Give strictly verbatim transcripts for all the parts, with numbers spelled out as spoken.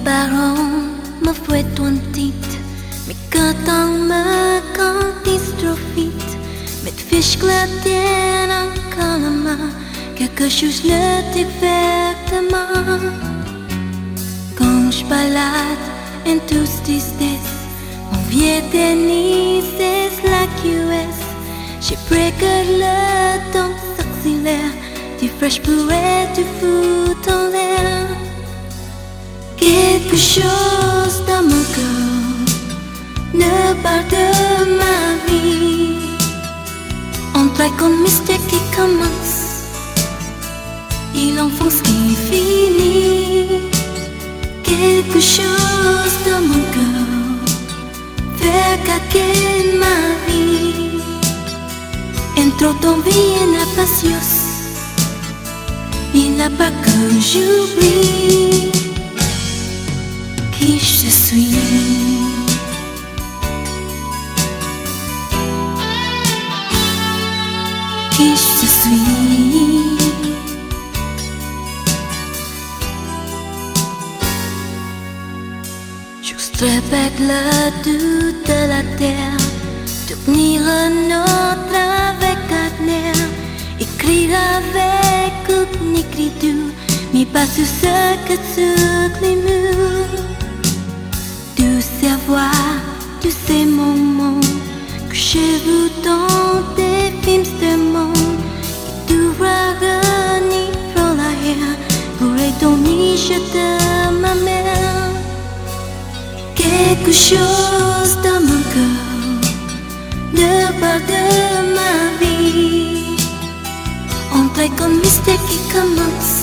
parents me fouettent ton titre, mais quand on me cantise trop vite, mais te fiche que la tienne encore la main, quelque chose ne t'effectivement. Quand je balade en tous tristesse, mon vieux tennis c'est la Q S. J'ai pris que le temps s'accélère, tu fraîches pourrais tu fous en l'air. Quelque chose dans mon cœur ne parle de ma vie. On traque un mystère qui commence, il enfonce qui finit. Quelque chose dans mon cœur fait caquer ma vie. Entre ton vie et la patience, il n'a pas que j'oublie qui je suis. Qui je suis. J'oserais perdre le doute de la terre, devenir un autre avec un air, écrire avec une écriture, mais pas sur ce que sur les murs. De savoir tous ces moments que j'ai vus dans des films de monde, et tu vas venir pour la haine pour étonner de ma mère. Quelque chose dans mon cœur ne parle de ma vie. On traque un mystère qui commence,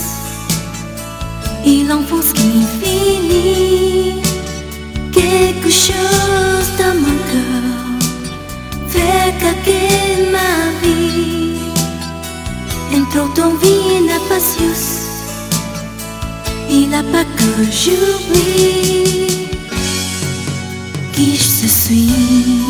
il enfonce qui finit. Quelque chose dans mon cœur fait caquer ma vie. Entre ton vie et la patience, il n'a pas que j'oublie qui je suis.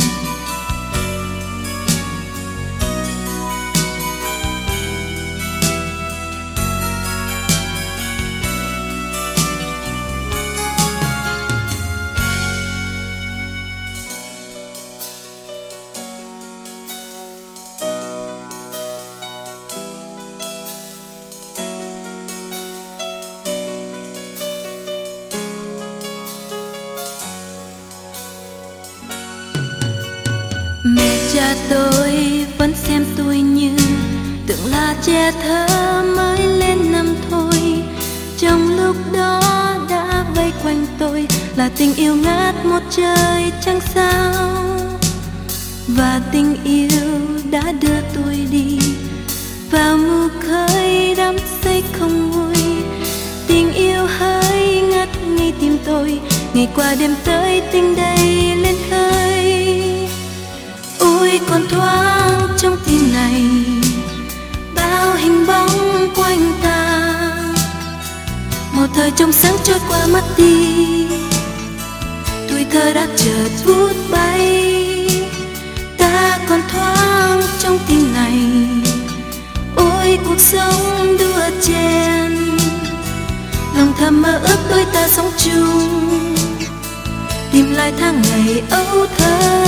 Mẹ cha tôi vẫn xem tôi như tưởng là trẻ thơ mới lên năm thôi. Trong lúc đó đã vây quanh tôi là tình yêu ngát một trời trăng sao, và tình yêu đã đưa tôi đi vào mù khơi đắm say không nguôi. Tình yêu hơi ngất ngây tim tôi, ngày qua đêm tới tình đầy lên khơi. Ôi còn thoáng trong tim này bao hình bóng quanh ta, một thời trong sáng trôi qua mất đi, tuổi thơ đã chợt vút bay. Ta còn thoáng trong tim này, ôi cuộc sống đua chen, lòng thầm mơ ước đôi ta sống chung, tìm lại tháng ngày ấu thơ.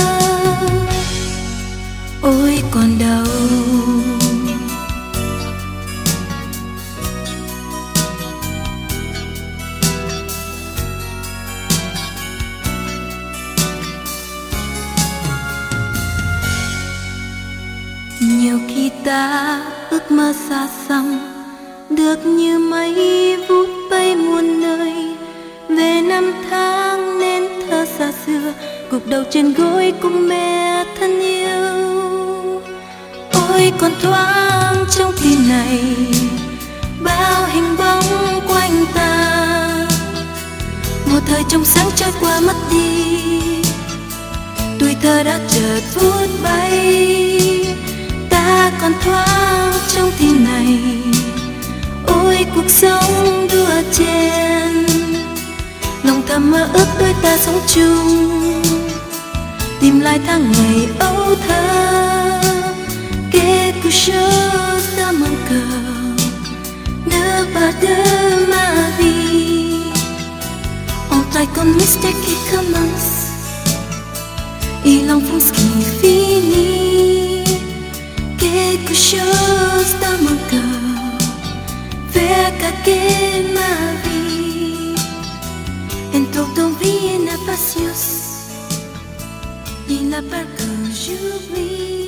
Ôi còn đâu nhiều khi ta ước mơ xa xăm, được như mây vút bay muôn nơi, về năm tháng nên thơ xa xưa, gục đầu trên gối cùng mẹ thân yêu. Ôi còn thoáng trong tim này bao hình bóng quanh ta, một thời trong sáng trôi qua mất đi, tuổi thơ đã chợt vút bay. Ta còn thoáng trong tim này, ôi cuộc sống đua chen, lòng thầm mơ ước đôi ta sống chung, tìm lại tháng ngày ấu thơ. Quelque chose dans mon cœur ne parle de ma vie. con mistake qui commence et l'enfance qui finit. Quelque chose dans mon cœur fait craquer ma vie. Un tour d'envie et la patience, il a peur que j'oublie.